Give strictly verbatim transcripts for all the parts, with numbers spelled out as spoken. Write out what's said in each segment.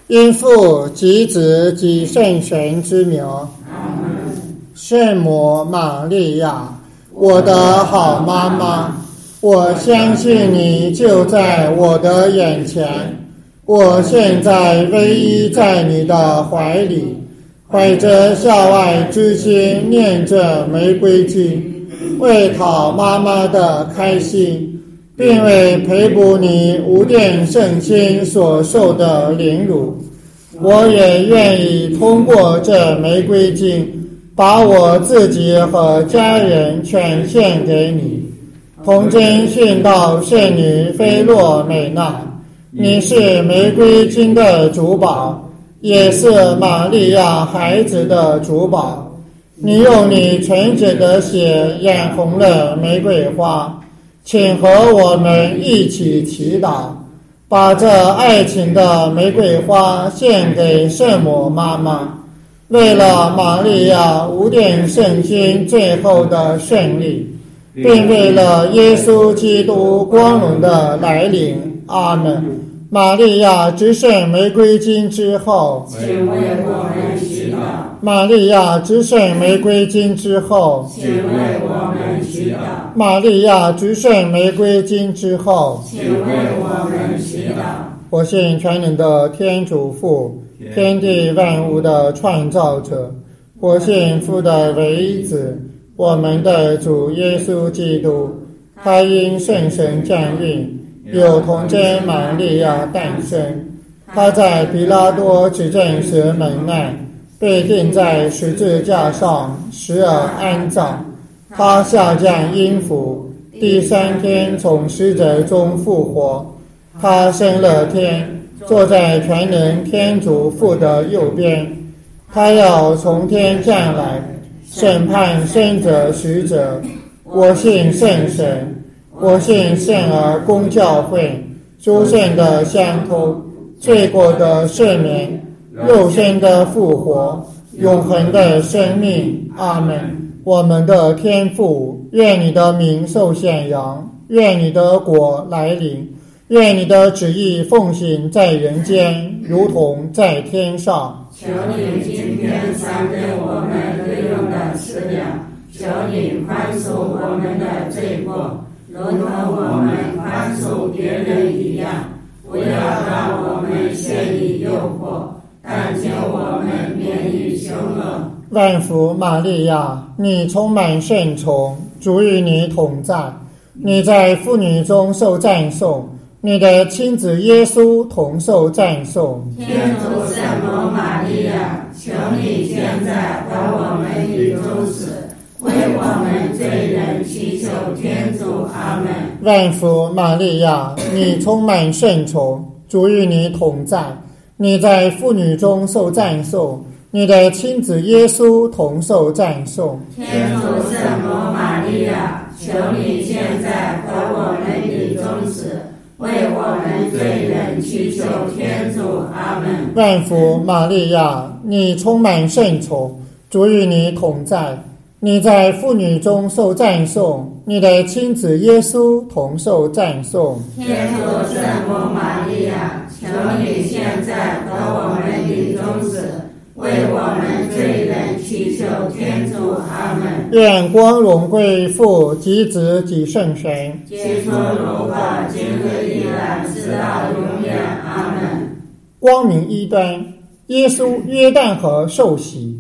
因父及子及圣神之名。圣母玛利亚，我的好妈妈，我相信你就在我的眼前，我现在唯一在你的怀里，怀着孝爱之心念着玫瑰经，为讨妈妈的开心，并为赔补你无玷圣心所受的凌辱，我也愿意通过这玫瑰经，把我自己和家人全献给你。童真殉道圣女菲洛美娜，你是玫瑰经的主保，也是玛利亚孩子的主保。你用你纯洁的血染红了玫瑰花，请和我们一起祈祷，把这爱情的玫瑰花献给圣母妈妈，为了玛利亚无玷圣心最后的胜利，并为了耶稣基督光荣的来临。阿门。玛利亚之圣玫瑰经之后， 请为我们祈祷。 玛利亚之圣玫瑰经之后， 请为我们祈祷。 玛利亚之圣玫瑰经之后， 请为我们祈祷。 我信全能的天主父，天地万物的创造者，我信父的唯一子，我们的主耶稣基督，他因圣神降孕，有童贞玛利亚诞生，他在彼拉多执政时蒙难，被钉在十字架上，死而安葬。他下降阴府，第三天从死者中复活。他升了天，坐在全能天主父的右边。他要从天降来，审判生者死者。我信圣神，我信圣而公教会，诸圣的相通，罪过的赦免，肉身的复活，永恒的生命。阿门。我们的天父，愿你的名受显扬，愿你的国来临，愿你的旨意奉行在人间，如同在天上。 求你今天赏给我们日用的食粮，求你宽恕我们的罪过，如同我们宽恕别人一样，不要让我们陷于诱惑，但救我们免于凶恶。 万福玛利亚，你充满圣宠，主与你同在，你在妇女中受赞颂，你的亲子耶稣同受赞颂。 天主圣母玛利亚，求你现在和我们于中死，为我们罪人祈求天主。阿门。 万福玛利亚，你充满圣宠，主与你同在，你在妇女中受赞颂，你的亲子耶稣同受赞颂。 天主圣母玛利亚，求你现在和我们于中死，为我们罪人祈求天主。阿门。 万福玛利亚，你充满圣宠，主与你同在，你在妇女中受赞颂，你的亲子耶稣同受赞颂。 天主圣母玛利亚，求你现在和我们于中死，为我们罪人祈求天主。阿门。 愿光荣归父及子及圣神， 起初如何，今日依然，直到永远。阿门。 光明一端，耶稣约旦河受洗。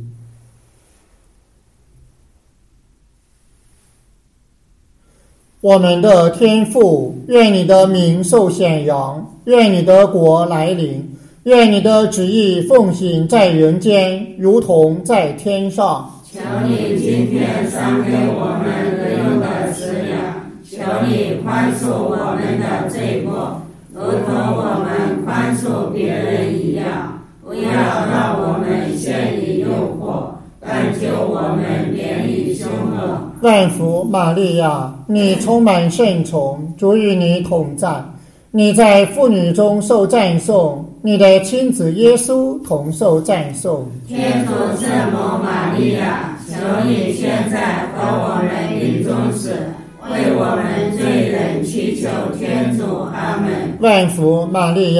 我们的天父，愿你的名受显扬，愿你的国来临，愿你的旨意奉行在人间，如同在天上。 求你今天赏给我们日用的食粮，求你宽恕我们的罪过，如同我们宽恕别人一样，不要让我们陷于诱惑，但救我们免于凶恶。 万福玛利亚，你充满圣宠，主与你同在，你在妇女中受赞颂，你的亲子耶稣同受赞颂。 天主圣母玛利亚，求你现在和我们于中死，为我们罪人祈求天主。阿门。 万福玛利亚，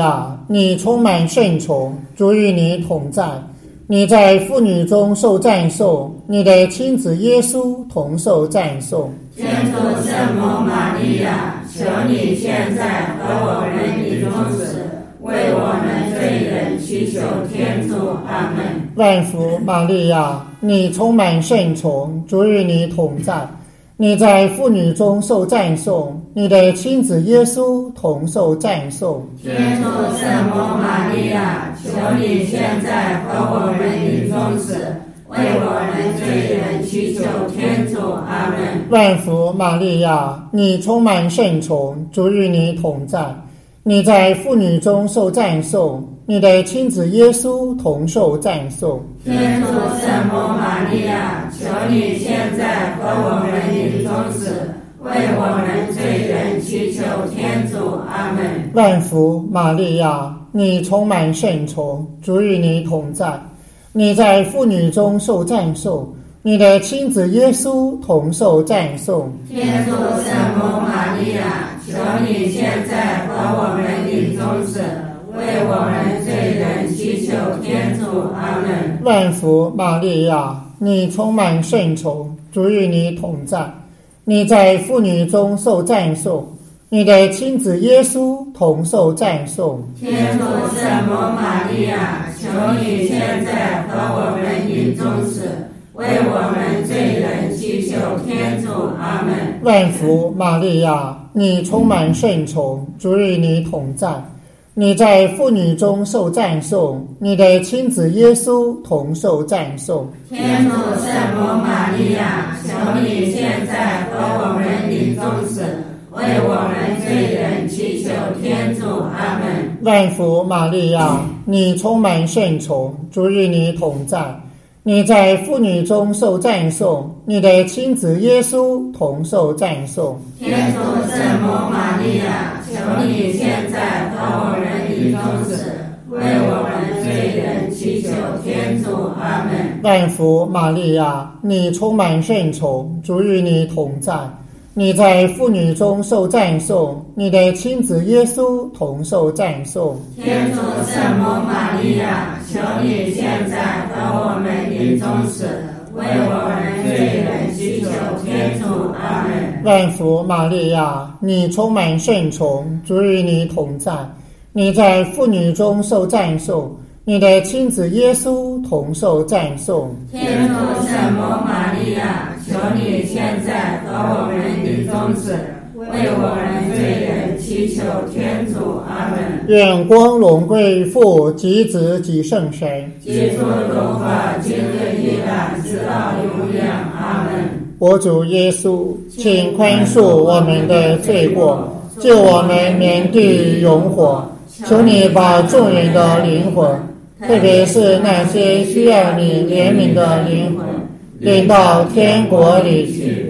你充满圣宠，主与你同在。你在妇女中受赞颂，你的亲子耶稣同受赞颂。 天主圣母玛利亚，求你现在和我们临终时，为我们罪人祈求天主。阿门。 万福玛利亚，你充满圣宠，主与你同在。你在妇女中受赞颂，你的亲子耶稣同受赞颂。 天主圣母玛利亚，求你现在和我们临终时，为我们罪人祈求天主。阿门。 万福玛利亚，你充满圣宠，主与你同在。你在妇女中受赞颂，你的亲子耶稣同受赞颂。 天主圣母玛利亚，求你现在和我们临终时，为我们罪人祈求天主。阿门。 万福玛利亚，你充满圣宠，主与你同在。你在妇女中受赞颂，你的亲子耶稣同受赞颂。 天主圣母玛利亚，求你现在和我们临终时，为我们罪人祈求天主。阿门。 万福玛利亚，你充满圣宠，主与你同在。你在妇女中受赞颂，你的亲子耶稣同受赞颂。 天主圣母玛利亚，求你现在和我们临终时，为我们罪人祈求天主。阿门。 万福玛利亚，你充满圣宠，主与你同在。你在妇女中受赞颂，你的亲子耶稣同受赞颂。 天主圣母玛利亚，求你现在和我们临终时，为我们罪人祈求天主。阿门。 万福玛利亚，你充满圣宠，主与你同在。你在妇女中受赞颂，你的亲子耶稣同受赞颂。 天主圣母玛利亚，求你现在和我们临终时，为我们罪人祈求天主。阿门。 万福玛利亚，你充满圣宠，主与你同在。你在妇女中受赞颂，你的亲子耶稣同受赞颂。 天主圣母玛利亚，求你现在和我们临终时，为我们罪人祈求天主。阿门。 万福玛利亚，你充满圣宠，主与你同在。你在妇女中受赞颂，你的亲子耶稣同受赞颂。 天主圣母玛利亚，求你现在和我们临终时，为我们罪人祈求天主。阿门。 愿光荣归父及子及圣神。 基督荣华今日依然，直到永远。阿门。 我主耶稣，请宽恕我们的罪过，救我们免地狱永火。求你把众人的灵魂，特别是那些需要你怜悯的灵魂，领到天国里去。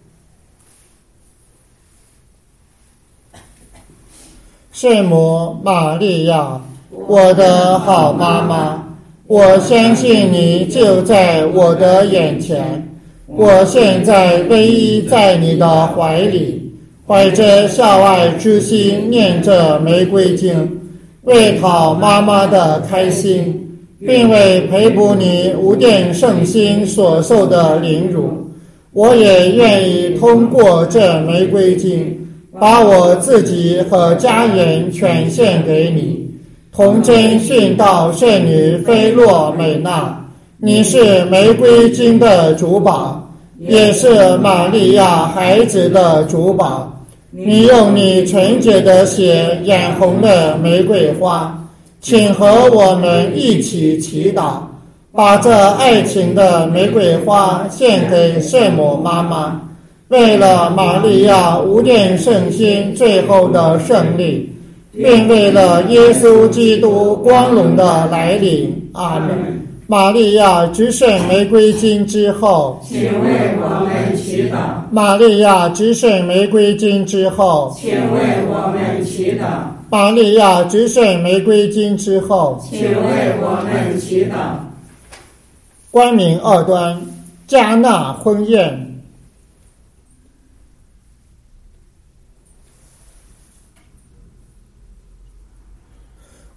圣母玛利亚，我的好妈妈，我相信你就在我的眼前。我现在偎依在你的怀里，怀着孝爱之心念着玫瑰经，为讨妈妈的开心，并为赔补你无玷圣心所受的凌辱。我也愿意通过这玫瑰经，把我自己和家人全献给你。童真殉道圣女菲洛美娜，你是玫瑰经的主保，也是玛利亚孩子的主保。你用你纯洁的血染红了玫瑰花，请和我们一起祈祷，把这爱情的玫瑰花献给圣母妈妈，为了玛利亚无玷圣心最后的胜利，并为了耶稣基督光荣的来临。阿门。玛利亚执圣玫瑰经之后， 请为我们祈祷。 玛利亚执圣玫瑰经之后， 请为我们祈祷。 玛利亚执圣玫瑰经之后， 请为我们祈祷。 光明二端，加纳婚宴。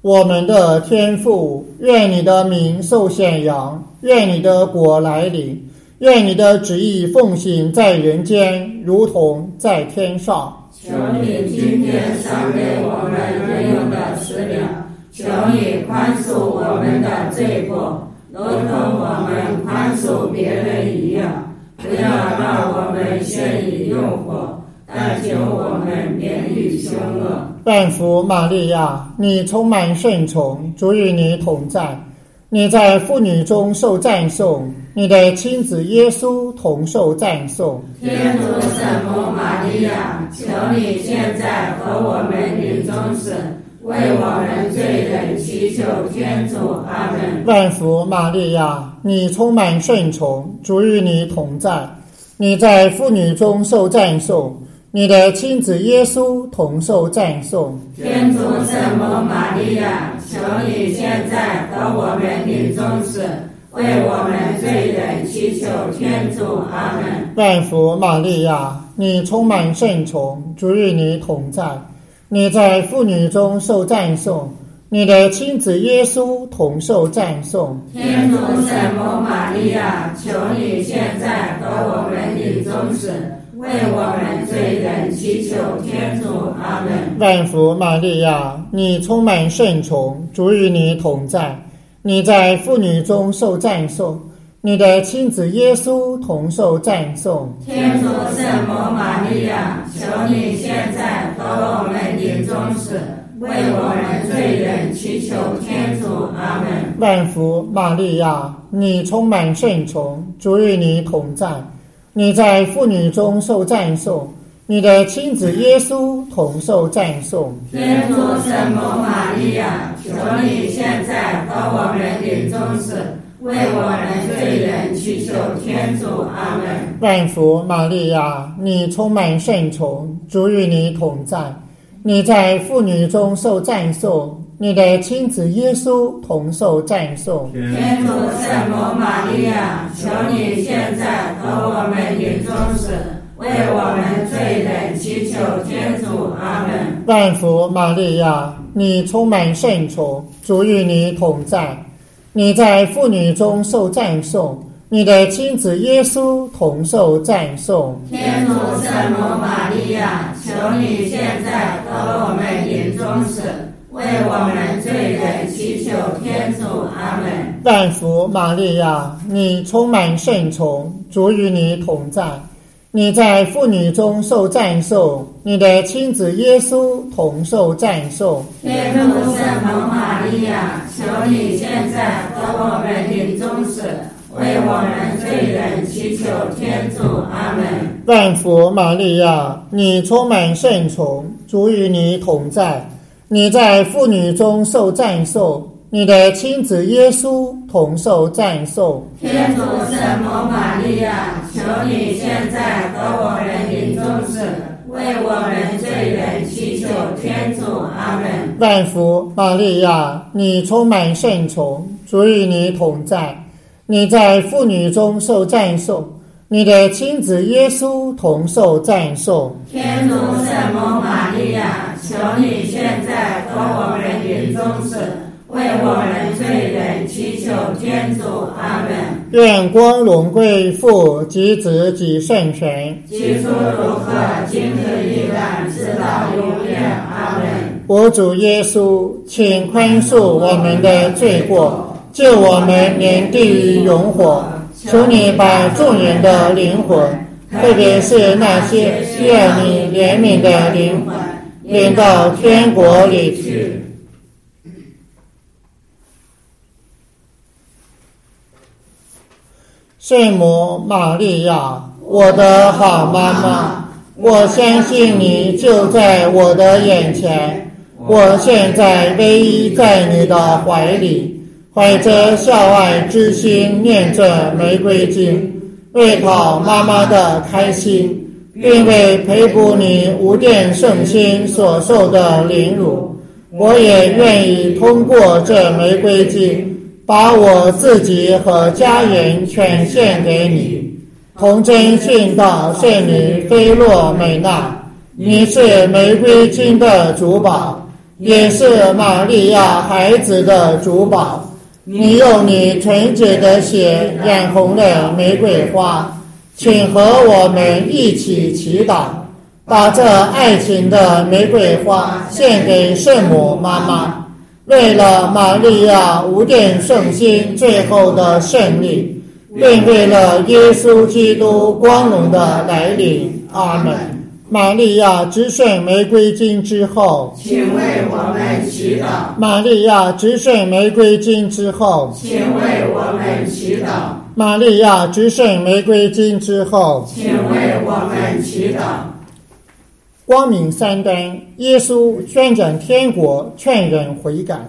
我们的天父，愿你的名受显扬，愿你的国来临，愿你的旨意奉行在人间，如同在天上。 求你今天赏给我们日用的食粮，求你宽恕我们的罪过，如同我们宽恕别人一样，不要让我们陷于诱惑，但求我们免于凶恶。 万福玛利亚，你充满圣宠，主与你同在，你在妇女中受赞颂，你的亲子耶稣同受赞颂。 天主圣母玛利亚，求你现在和我们临终时，为我们罪人祈求天主。阿门。 万福玛利亚，你充满圣宠，主与你同在，你在妇女中受赞颂，你的亲子耶稣同受赞颂。 天主圣母玛利亚，求你现在和我们临终时，为我们罪人祈求天主。阿门。 万福玛利亚，你充满圣宠，主与你同在，你在妇女中受赞颂，你的亲子耶稣同受赞颂。 天主圣母玛利亚，求你现在和我们临终时，为我们罪人祈求天主。阿门。 万福玛利亚，你充满圣宠，主与你同在，你在妇女中受赞颂，你的亲子耶稣同受赞颂。 天主圣母玛利亚，求你现在和我们临终时，为我们罪人祈求天主。阿门。 万福玛利亚，你充满圣宠，主与你同在，你在妇女中受赞颂，你的亲子耶稣同受赞颂。 天主圣母玛利亚，求你现在和我们临终时，为我们罪人祈求天主。阿门。 万福玛利亚，你充满圣宠，主与你同在，你在妇女中受赞颂，你的亲子耶稣同受赞颂。 天主圣母玛利亚，求你现在和我们临终时，为我们罪人祈求天主。阿门。 万福玛利亚，你充满圣宠，主与你同在，你在妇女中受赞颂，你的亲子耶稣同受赞颂。 天主圣母玛利亚，求你现在和我们临终时，为我们罪人祈求天主。阿门。 万福玛利亚，你充满圣宠，主与你同在，你在妇女中受赞颂，你的亲子耶稣同受赞颂。 天主圣母玛利亚，求你现在和我们临终时，为我们罪人祈求天主。阿门。 万福玛利亚，你充满圣宠，主与你同在，你在妇女中受赞颂，你的亲子耶稣同受赞颂。 天主圣母玛利亚，求你现在和我们临终时，为我们罪人祈求天主。阿门。 万福玛利亚，你充满圣宠，主与你同在，你在妇女中受赞颂，你的亲子耶稣同受赞颂。 天主圣母玛利亚，求你现在和我们临终时，为我们罪人祈求天主。阿门。 愿光荣归父及子及圣神。 起初如何，今日依然，直到永远。阿门。 我主耶稣，请宽恕我们的罪过，救我们免地狱永火。求你把众人的灵魂，特别是那些需要你怜悯的灵魂，领到天国里去。圣母玛利亚，我的好妈妈，我相信你就在我的眼前，我现在偎依在你的怀里，怀着孝爱之心念着玫瑰经，为讨妈妈的开心，并为赔补你无玷圣心所受的凌辱，我也愿意通过这玫瑰经，把我自己和家人全献给你。童真殉道圣女菲洛美娜，你是玫瑰经的主保， 也是玛利亚孩子的主保。你用你纯洁的血染红了玫瑰花，请和我们一起祈祷，把这爱情的玫瑰花献给圣母妈妈，为了玛利亚无玷圣心最后的胜利，并为了耶稣基督光荣的来临。阿们。玛利亚直顺玫瑰经之后， 请为我们祈祷。 玛利亚直顺玫瑰经之后， 请为我们祈祷。 玛利亚直顺玫瑰经之后， 请为我们祈祷。 光明三灯，耶稣宣讲天国，劝人悔改。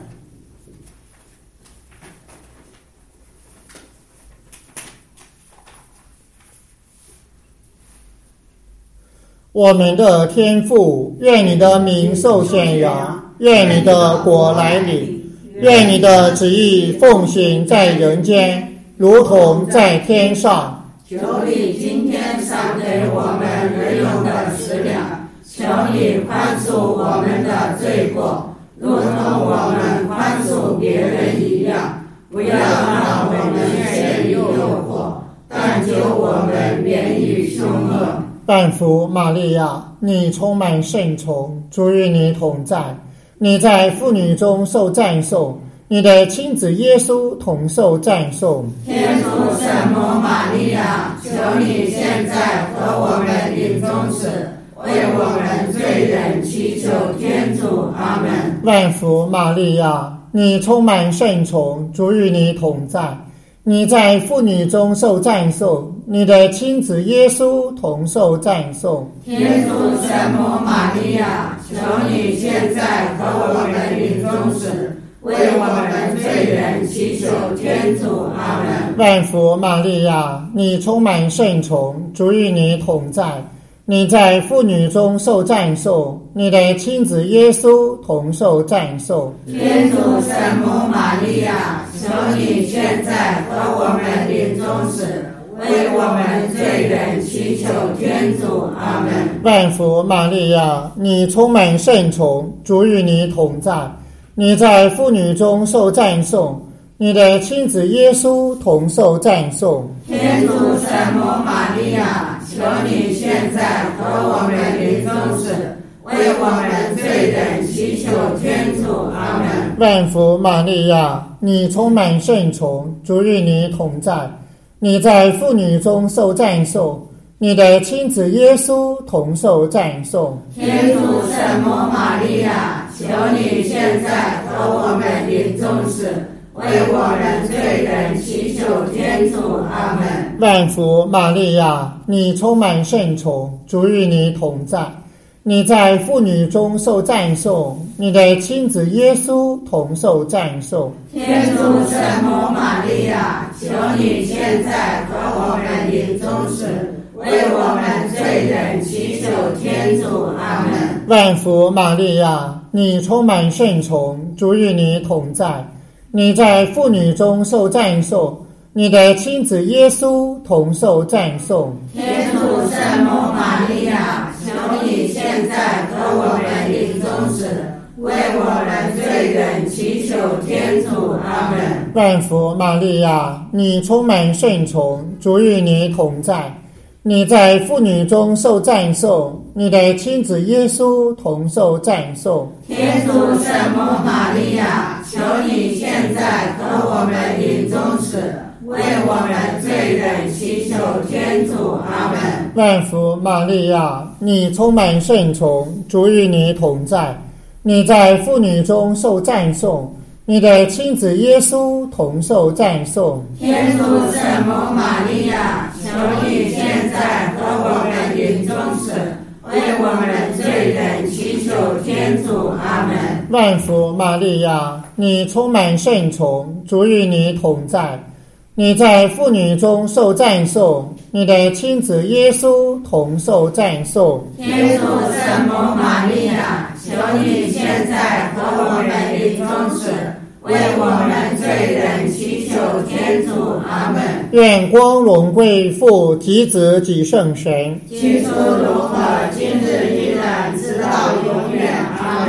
我们的天父，愿你的名受宣扬，愿你的国来临，愿你的旨意奉行在人间，如同在天上。 求你今天赏给我们日用的食粮，求你宽恕我们的罪过，如同我们宽恕别人一样，不要让我们陷于诱惑，但救我们免于凶恶。 但福玛利亚，你充满圣宠，主与你同在，你在妇女中受赞颂，你的亲子耶稣同受赞颂。 天主圣母玛利亚，求你现在和我们临终时，为我们罪人祈求天主。阿们。 万福玛利亚，你充满圣宠，主与你同在，你在妇女中受赞颂，你的亲子耶稣同受赞颂。 天主圣母玛利亚，求你现在和我们临终时，为我们罪人祈求天主。阿们。 万福玛利亚，你充满圣宠，主与你同在，你在妇女中受赞颂，你的亲子耶稣同受赞颂。 天主圣母玛利亚，求你现在和我们临终时，为我们罪人祈求天主。阿们。 万福玛利亚，你充满圣宠，主与你同在，你在妇女中受赞颂，你的亲子耶稣同受赞颂。 天主圣母玛利亚，求你现在和我们临终时，为我们罪人祈求天主。阿们。 万福玛利亚，你充满圣宠，主与你同在，你在妇女中受赞颂，你的亲子耶稣同受赞颂。 天主圣母玛利亚，求你现在和我们临终时，为我们罪人祈求天主。阿们。 万福玛利亚，你充满圣宠，主与你同在，你在妇女中受赞颂，你的亲子耶稣同受赞颂。 天主圣母玛利亚，求你现在和我们临终时，为我们罪人祈求天主。阿们。 万福玛利亚，你充满圣宠，主与你同在，你在妇女中受赞颂，你的亲子耶稣同受赞颂。 天主圣母玛利亚，求你现在和我们临终时，为我们罪人祈求天主。阿们。 万福玛利亚，你充满圣宠，主与你同在，你在妇女中受赞颂，你的亲子耶稣同受赞颂。 天主圣母玛利亚，求你现在和我们临终时，为我们罪人祈求天主。阿们。 万福玛利亚，你充满圣宠，主与你同在，你在妇女中受赞颂，你的亲子耶稣同受赞颂。 天主圣母玛利亚，求你现在和我们临终时，为我们罪人祈求天主。阿们。 万福玛利亚，你充满圣宠，主与你同在，你在妇女中受赞颂，你的亲子耶稣同受赞颂。 天主圣母玛利亚，求你现在和我们临终时，为我们罪人祈求天主。阿们。 愿光荣归父及子及圣神。 起初如何，今日依然，直到永远。阿们。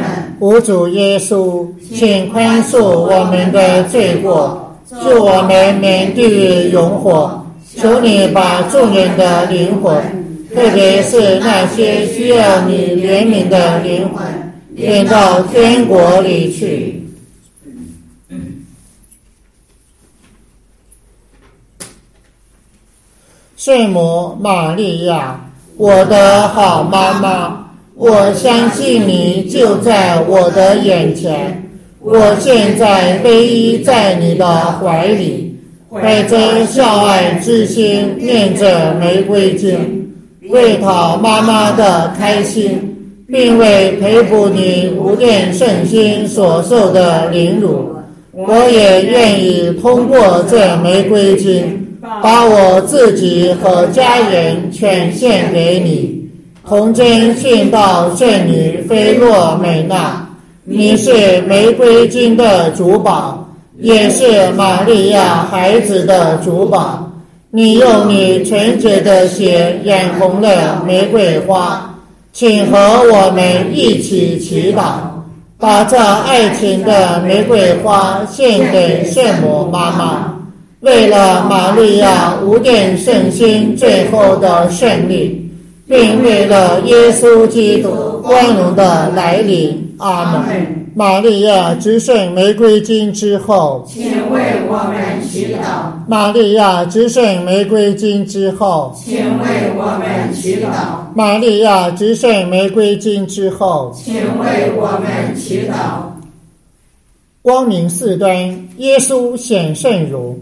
吾主耶稣，请宽恕我们的罪过，救我们免地狱永火。求你把众人的灵魂，特别是那些需要你怜悯的灵魂，领到天国里去。圣母玛利亚，我的好妈妈，我相信你就在我的眼前，我现在皈依在你的怀里，怀着孝爱之心念着玫瑰经，为讨妈妈的开心，并为赔补你无限圣心所受的凌辱，我也愿意通过这玫瑰经，把我自己和家人全献给你，童真殉道圣女菲洛美娜，你是玫瑰经的主保，也是玛利亚孩子的主保。你用你纯洁的血染红了玫瑰花，请和我们一起祈祷，把这爱情的玫瑰花献给圣母妈妈。为了玛利亚无限圣心最后的胜利，并为了耶稣基督光荣的来临，阿们。玛利亚至圣玫瑰经之后， 请为我们祈祷。 玛利亚至圣玫瑰经之后， 请为我们祈祷。 玛利亚至圣玫瑰经之后， 请为我们祈祷。 光明四端，耶稣显圣容。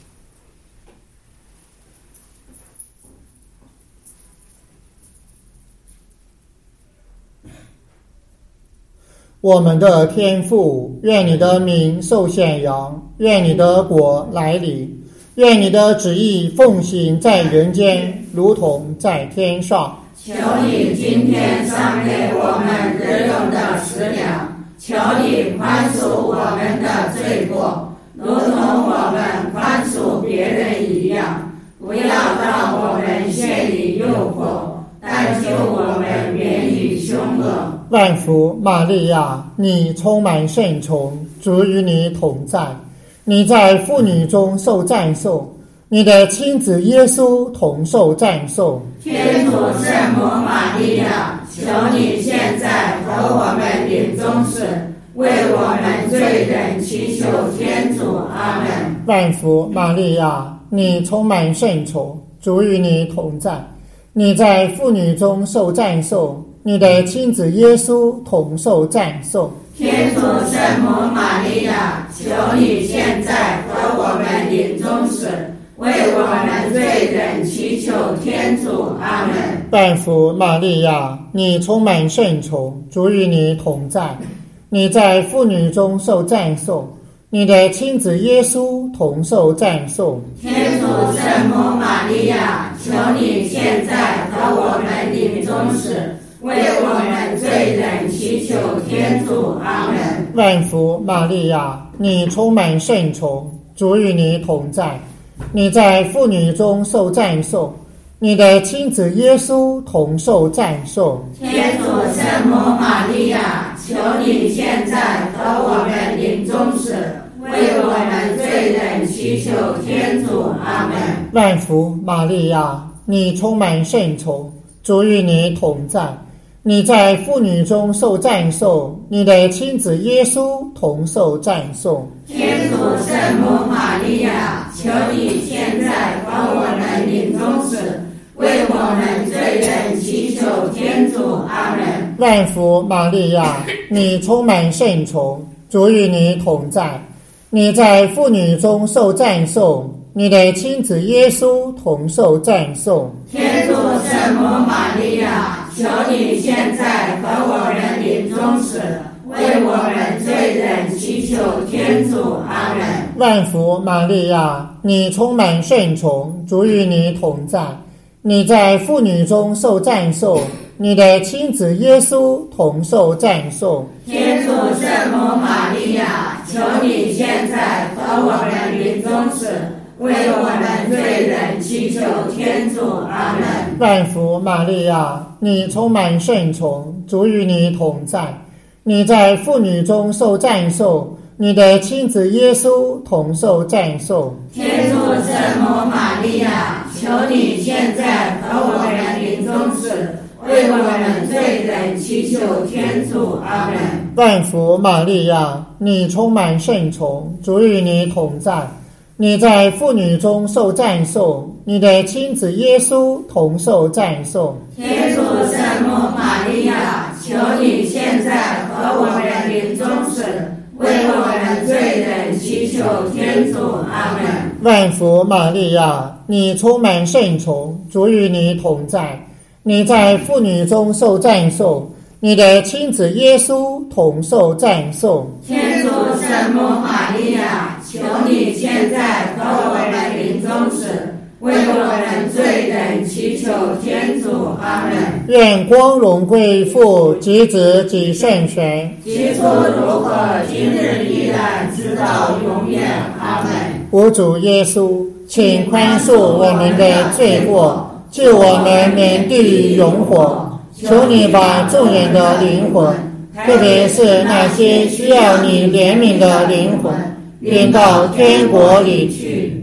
我们的天父，愿你的名受显扬，愿你的国来临，愿你的旨意奉行在人间，如同在天上。 求你今天赏给我们日用的食粮，求你宽恕我们的罪过，如同我们宽恕别人一样，不要让我们陷于诱惑，但救我们免于凶恶。 万福玛利亚，你充满圣宠，主与你同在，你在妇女中受赞颂，你的亲子耶稣同受赞颂。 天主圣母玛利亚，求你现在和我们临终时，为我们罪人祈求天主。阿们。 万福玛利亚，你充满圣宠，主与你同在，你在妇女中受赞颂，你的亲子耶稣同受赞颂。 天主圣母玛利亚，求你现在和我们临终时，为我们罪人祈求天主。阿们。 万福玛利亚，你充满圣宠，主与你同在，你在妇女中受赞颂，你的亲子耶稣同受赞颂。 天主圣母玛利亚，求你现在和我们临终时，为我们罪人祈求天主。阿们。 万福玛利亚，你充满圣宠，主与你同在，你在妇女中受赞颂，你的亲子耶稣同受赞颂。 天主圣母玛利亚，求你现在和我们临终时，为我们罪人祈求天主。阿们。 万福玛利亚，你充满圣宠，主与你同在，你在妇女中受赞颂，你的亲子耶稣同受赞颂。 天主圣母玛利亚，求你现在和我们临终时，为我们罪人祈求天主。阿们。 万福玛利亚，你充满圣宠，主与你同在，你在妇女中受赞颂，你的亲子耶稣同受赞颂。 天主圣母玛利亚，求你现在和我们临终时，为我们罪人祈求天主。阿们。 万福玛利亚，你充满圣宠，主与你同在，你在妇女中受赞颂，你的亲子耶稣同受赞颂。 天主圣母玛利亚，求你现在和我们临终时，为我们罪人祈求天主。阿们。 万福玛利亚，你充满圣宠，主与你同在， 你在妇女中受赞颂，你的亲子耶稣同受赞颂。 天主圣母玛利亚，求你现在和我们临终时，为我们罪人祈求天主。阿们。 万福玛利亚，你充满圣宠，主与你同在，你在妇女中受赞颂，你的亲子耶稣同受赞颂。 天主圣母玛利亚，求你现在和我们临终时，为我们罪人祈求天主。阿们。 万福玛利亚，你充满圣宠，主与你同在，你在妇女中受赞颂，你的亲子耶稣同受赞颂。 天主圣母玛利亚，求你现在和我们临终时，为我们罪人祈求天主。阿们。 愿光荣归父及子及圣神， 起初如何，今日依然，直到永远。阿们。 我主耶稣，请宽恕我们的罪过，救我们免地狱永火。求你把众人的灵魂，特别是那些需要你怜悯的灵魂，领到天国里去。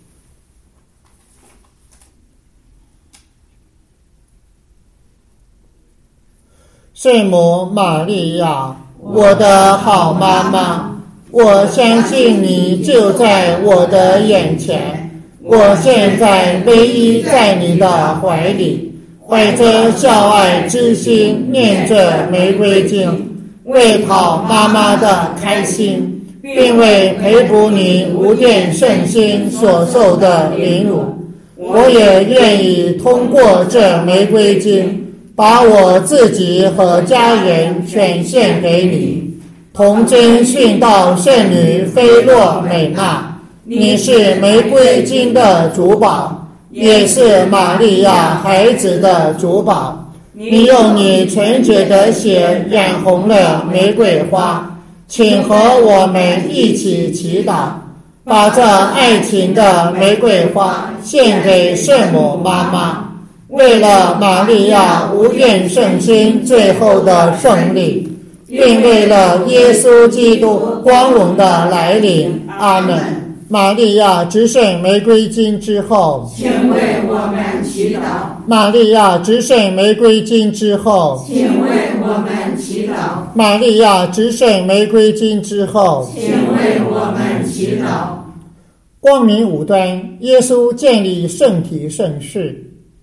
圣母玛利亚，我的好妈妈，我相信你就在我的眼前，我现在偎依在你的怀里，怀着孝爱之心念着玫瑰经，为讨妈妈的开心，并为赔补你无限圣心所受的凌辱，我也愿意通过这玫瑰经，把我自己和家人全献给你。童真殉道圣女菲洛美娜，你是玫瑰经的主保，也是玛利亚孩子的主保。你用你纯洁的血染红了玫瑰花，请和我们一起祈祷，把这爱情的玫瑰花献给圣母妈妈，为了玛利亚无限圣心最后的胜利，并为了耶稣基督光荣的来临。阿们。玛利亚执圣玫瑰经之后， 请为我们祈祷。 玛利亚执圣玫瑰经之后， 请为我们祈祷。 玛利亚执圣玫瑰经之后， 请为我们祈祷。 光明五端，耶稣建立圣体圣事。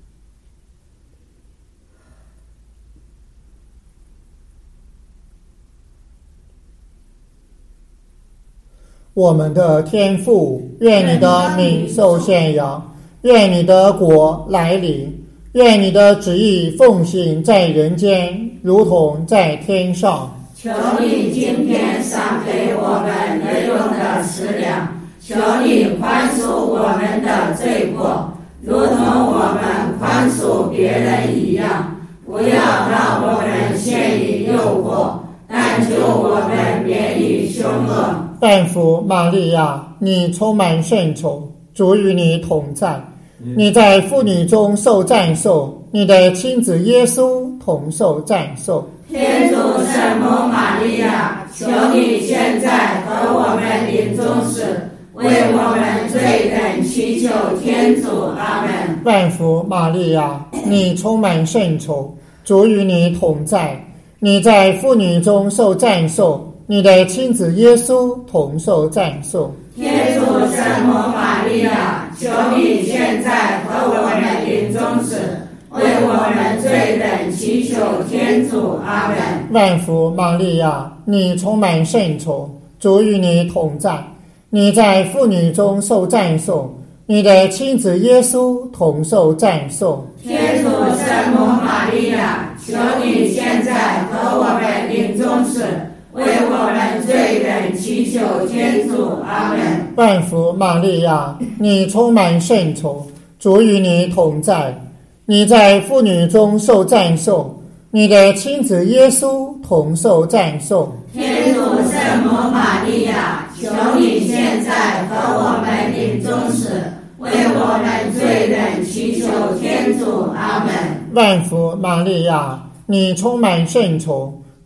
我们的天父，愿你的名受宣扬，愿你的国来临，愿你的旨意奉行在人间，如同在天上。 求你今天赏给我们日用的食粮，求你宽恕我们的罪过，如同我们宽恕别人一样，不要让我们陷于诱惑，但救我们免于凶恶。 但福玛利亚，你充满圣宠，主与你同在，你在妇女中受赞颂，你的亲子耶稣同受赞颂。 天主圣母玛利亚，求你现在和我们临终时，为我们罪人祈求天主。阿们。 万福玛利亚，你充满圣宠，主与你同在，你在妇女中受赞颂，你的亲子耶稣同受赞颂。 天主圣母玛利亚，求你现在和我们临终时，为我们罪人祈求天主。阿们。 万福玛利亚，你充满圣宠，主与你同在，你在妇女中受赞颂，你的亲子耶稣同受赞颂。 天主圣母玛利亚，求你现在和我们临终时，为我们罪人祈求天主。阿们。 万福玛利亚，你充满圣宠，主与你同在，你在妇女中受赞颂，你的亲子耶稣同受赞颂。 天主圣母玛利亚，求你现在和我们临终时，为我们罪人祈求天主。阿们。 万福玛利亚，你充满圣宠，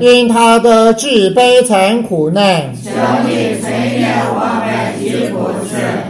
因他的至悲惨苦难， 求你垂怜我们疾苦事。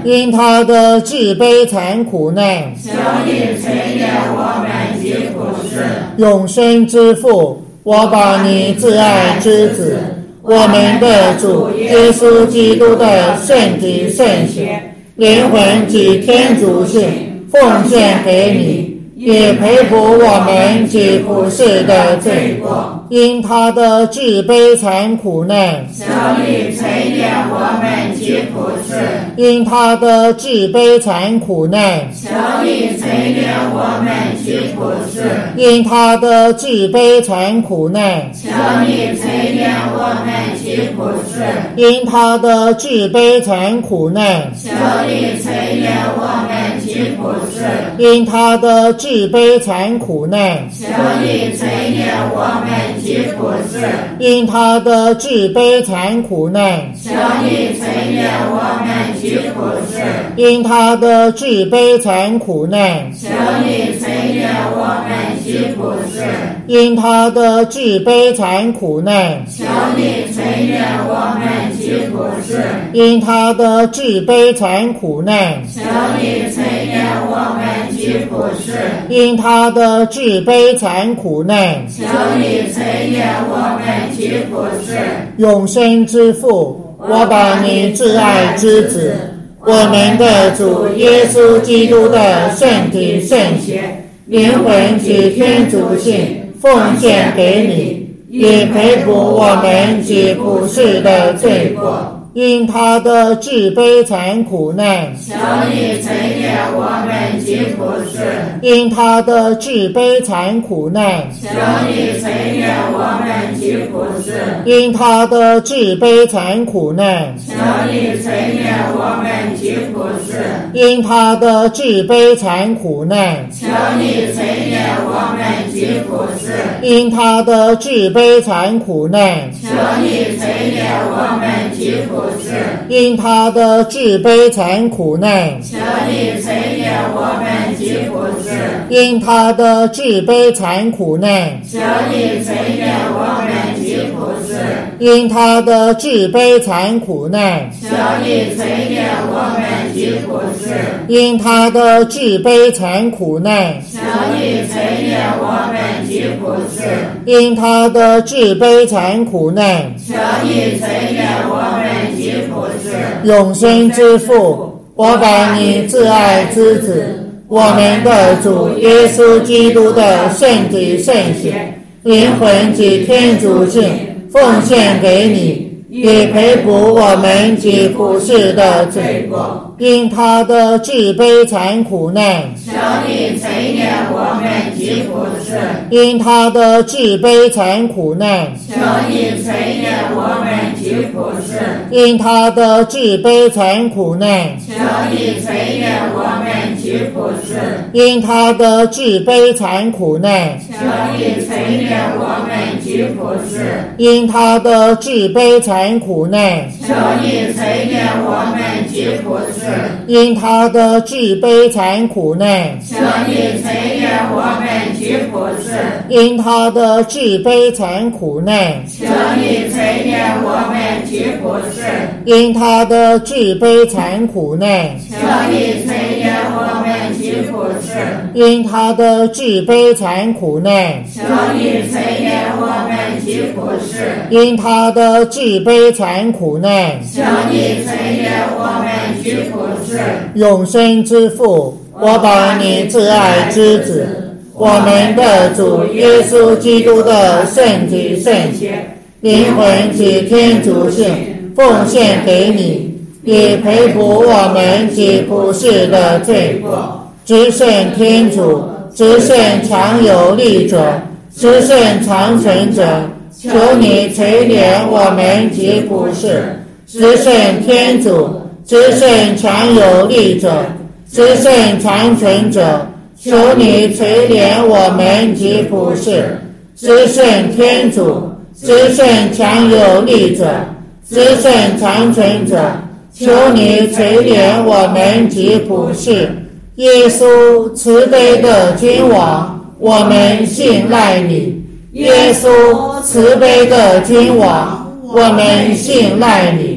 因他的至悲惨苦难， 求你垂怜我们及苦事。 永生之父，我把你挚爱之子，我们的主耶稣基督的圣体圣血、灵魂及天主性奉献给你，也赔补我们及苦事的罪过。因他的至悲惨苦难， 求你垂怜我们及苦事。 因他的至悲惨苦难， 求你垂怜我们及苦事。 因他的至悲惨苦难， 求你垂怜我们及苦事。 因他的至悲惨苦难， 求你垂怜我们及苦事。 因他的至悲惨苦难， 求你垂怜我们及苦事。 因他的至悲惨苦难， 求你垂怜我们及苦事。 因他的至悲惨苦难， 求你垂怜我们及苦事。 因他的至悲惨苦难， 求你垂怜我们及苦事。 因他的至悲惨苦难， 求你垂怜我们及苦事。 因他的至悲惨苦难， 求你垂怜我们及苦事。 永生之父，我把你挚爱之子，我们的主耶稣基督的圣体圣血、灵魂及天主性奉献给你，也赔补我们及苦事的罪过。因他的至悲惨苦难， 求你垂怜我们及苦事。 因他的至悲惨苦难， 求你垂怜我们及苦事。 因他的至悲惨苦难， 求你垂怜我们及苦事。 因他的至悲惨苦难， 求你垂怜我们及苦事。 因他的至悲惨苦难， 求你垂怜我们及苦事。 因他的至悲惨苦难， 求你垂怜我们及苦事。 因他的至悲惨苦难， 求你垂怜我们及苦事。 因他的至悲惨苦难， 求你垂怜我们及苦事。 因他的至悲惨苦难， 求你垂怜我们及苦事。 因他的至悲惨苦难， 求你垂怜我们及苦事。 永生之父，我把你挚爱之子，我们的主耶稣基督的圣体圣血、灵魂及天主性奉献给你，也赔补我们及苦事的罪过。因他的至悲惨苦难， 求你垂怜我们及苦事。 因他的至悲惨苦难， 求你垂怜我们及苦事。 因他的至悲惨苦难， 求你垂怜我们及苦事。 因他的至悲惨苦难， 求你垂怜我们及苦事。 因他的至悲惨苦难， 求你垂怜我们及苦事。 因他的至悲惨苦难， 求你垂怜我们及苦事。 因他的至悲惨苦难， 求你垂怜我们及苦事。 因他的至悲惨苦难， 求你垂怜我们及苦事。 因他的至悲惨苦难， 求你垂怜我们及苦事。 因他的至悲惨苦难， 求你垂怜我们及苦事。 永生之父，我把你挚爱之子，我们的主耶稣基督的圣体圣血、灵魂及天主性奉献给你，也赔补我们及苦事的罪过。至圣天主，至圣常有力者，至圣长存者，求你垂怜我们及苦事。至圣天主，至圣常有力者，至圣长存者，求你垂怜我们及苦事。至圣天主，至圣常有力者，至圣长存者，求你垂怜我们及苦事。耶稣慈悲的君王，我们信赖你。耶稣慈悲的君王，我们信赖你。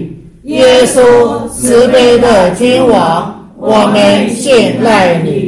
耶稣慈悲的君王，我们信赖你。